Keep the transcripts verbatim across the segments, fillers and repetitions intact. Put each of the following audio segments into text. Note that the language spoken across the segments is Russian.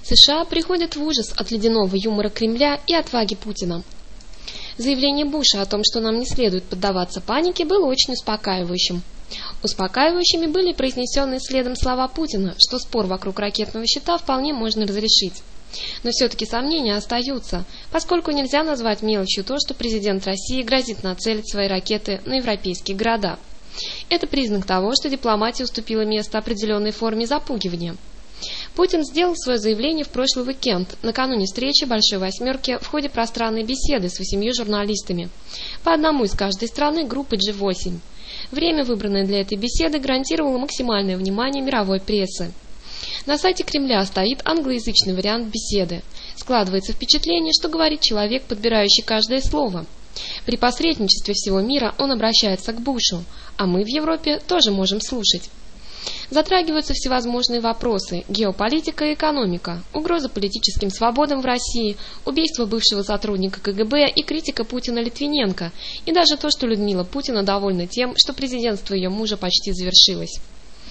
США приходят в ужас от ледяного юмора Кремля и отваги Путина. Заявление Буша о том, что нам не следует поддаваться панике, было очень успокаивающим. Успокаивающими были произнесенные следом слова Путина, что спор вокруг ракетного щита вполне можно разрешить. Но все-таки сомнения остаются, поскольку нельзя назвать мелочью то, что президент России грозит нацелить свои ракеты на европейские города. Это признак того, что дипломатия уступила место определенной форме запугивания. Путин сделал свое заявление в прошлый уикенд, накануне встречи Большой Восьмерки в ходе пространной беседы с восемью журналистами, по одному из каждой страны группы джи восемь. Время, выбранное для этой беседы, гарантировало максимальное внимание мировой прессы. На сайте Кремля стоит англоязычный вариант беседы. Складывается впечатление, что говорит человек, подбирающий каждое слово. При посредничестве всего мира он обращается к Бушу, а мы в Европе тоже можем слушать. Затрагиваются всевозможные вопросы: геополитика и экономика, угроза политическим свободам в России, убийство бывшего сотрудника ка гэ бэ и критика Путина Литвиненко, и даже то, что Людмила Путина довольна тем, что президентство ее мужа почти завершилось.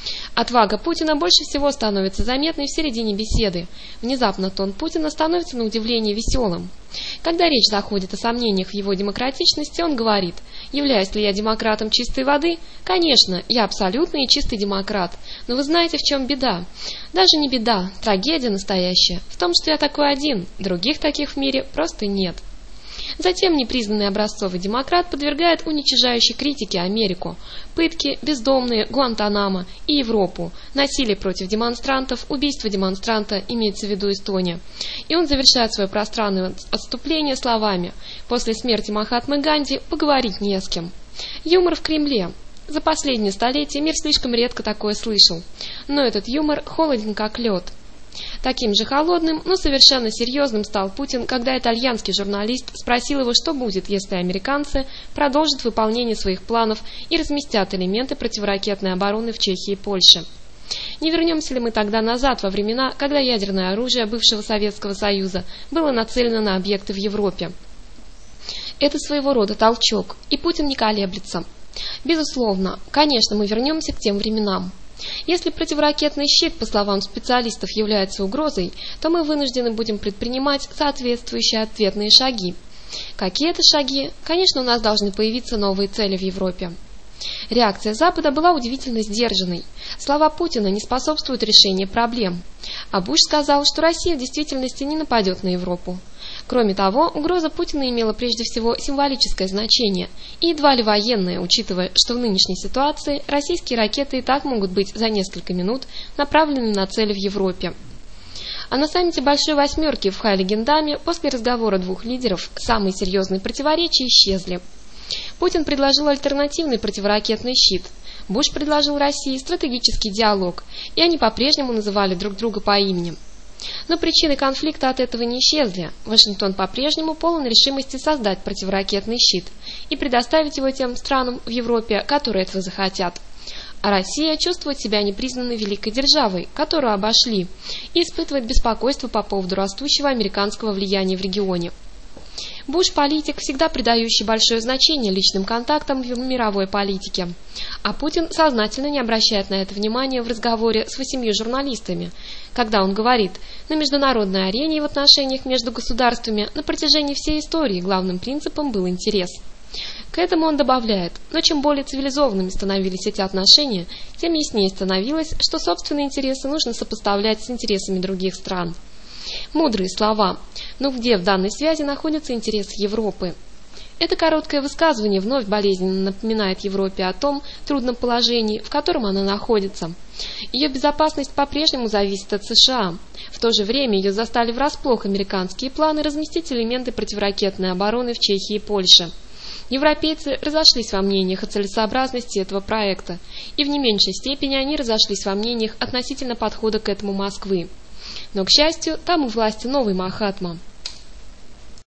Отвага Путина больше всего становится заметной в середине беседы. Внезапно тон Путина становится на удивление веселым. Когда речь заходит о сомнениях в его демократичности, он говорит: «Являюсь ли я демократом чистой воды? Конечно, я абсолютный и чистый демократ. Но вы знаете, в чем беда? Даже не беда, трагедия настоящая. В том, что я такой один, других таких в мире просто нет». Затем непризнанный образцовый демократ подвергает уничижающей критике Америку, пытки, бездомные, Гуантанамо и Европу, насилие против демонстрантов, убийство демонстранта, имеется в виду Эстония. И он завершает свое пространное отступление словами: «После смерти Махатмы Ганди поговорить не с кем». Юмор в Кремле. За последнее столетие мир слишком редко такое слышал, но этот юмор холоден как лед. Таким же холодным, но совершенно серьезным стал Путин, когда итальянский журналист спросил его, что будет, если американцы продолжат выполнение своих планов и разместят элементы противоракетной обороны в Чехии и Польше. Не вернемся ли мы тогда назад, во времена, когда ядерное оружие бывшего Советского Союза было нацелено на объекты в Европе? Это своего рода толчок, и Путин не колеблется. Безусловно, конечно, мы вернемся к тем временам. Если противоракетный щит, по словам специалистов, является угрозой, то мы вынуждены будем предпринимать соответствующие ответные шаги. Какие это шаги? Конечно, у нас должны появиться новые цели в Европе. Реакция Запада была удивительно сдержанной. Слова Путина не способствуют решению проблем. А Буш сказал, что Россия в действительности не нападет на Европу. Кроме того, угроза Путина имела прежде всего символическое значение и едва ли военное, учитывая, что в нынешней ситуации российские ракеты и так могут быть за несколько минут направлены на цели в Европе. А на саммите Большой Восьмерки в Хайлигендаме после разговора двух лидеров самые серьезные противоречия исчезли. Путин предложил альтернативный противоракетный щит. Буш предложил России стратегический диалог, и они по-прежнему называли друг друга по имени. Но причины конфликта от этого не исчезли. Вашингтон по-прежнему полон решимости создать противоракетный щит и предоставить его тем странам в Европе, которые этого захотят. А Россия чувствует себя непризнанной великой державой, которую обошли, и испытывает беспокойство по поводу растущего американского влияния в регионе. Буш – политик, всегда придающий большое значение личным контактам в мировой политике. А Путин сознательно не обращает на это внимания в разговоре с восемью журналистами, когда он говорит: на международной арене и в отношениях между государствами на протяжении всей истории главным принципом был интерес. К этому он добавляет: но чем более цивилизованными становились эти отношения, тем яснее становилось, что собственные интересы нужно сопоставлять с интересами других стран. Мудрые слова, но где в данной связи находится интерес Европы? Это короткое высказывание вновь болезненно напоминает Европе о том трудном положении, в котором она находится. Ее безопасность по-прежнему зависит от США. В то же время ее застали врасплох американские планы разместить элементы противоракетной обороны в Чехии и Польше. Европейцы разошлись во мнениях о целесообразности этого проекта, и в не меньшей степени они разошлись во мнениях относительно подхода к этому Москвы. Но, к счастью, там у власти новый Махатма.